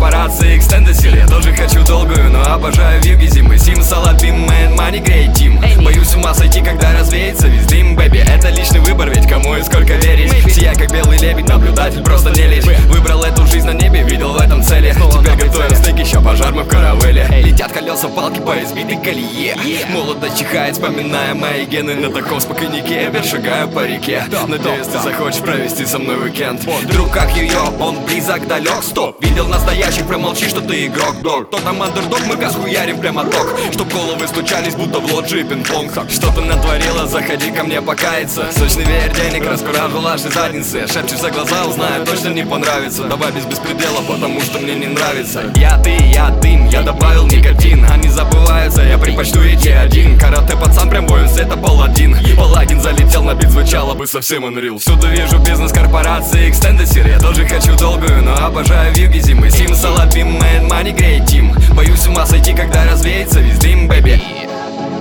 корпорации Extended Seal. Я тоже хочу долгую, но обожаю вьюги зимы. Сим, салат, бим, мэн, мани, грейт, тим. Боюсь с ума сойти, когда развеется весь дым, бэби. Это личный выбор, ведь кому и сколько верить. Сияй, как белый лебедь, наблюдатель, просто не лезь. Выбрал эту жизнь на небе, видел в этом цели. Теперь готовим стейк, еще пожар мы в каравеле. Летят колеса, палки по избитой колее. Молодость чихает, вспоминая мои гены. На таком спокойнике я шагаю по реке. Надеюсь, ты захочешь провести со мной уикенд. Друг, как ее, он близок, далек. Стоп, видел настоящих, промолчи, что ты игрок. Дог, кто там андердог, мы газ хуярим прямо ток. Чтоб головы стучались, будто в лоджии пинг-понг. Что ты натворила, заходи ко мне покаяться. Сочный веер денег, раскуражу ваши задницы. Шепчешь за глаза, узнаю, точно не понравится. Давай без беспредела, потому что мне не нравится. Я ты, я дым, я добавил никотин. Они забываются, я предпочту идти один. Карате пацан, прям воин, это паладин. Паладин залетел на бит, звучало бы совсем unreal. Всюду вижу бизнес корпорации Extended Seal. Я тоже хочу долгую, но обожаю вьюги зимы. Сим, салат, бим, мэн, мани, грейт, тим. Боюсь с ума сойти, когда развеется весь дым, бэби.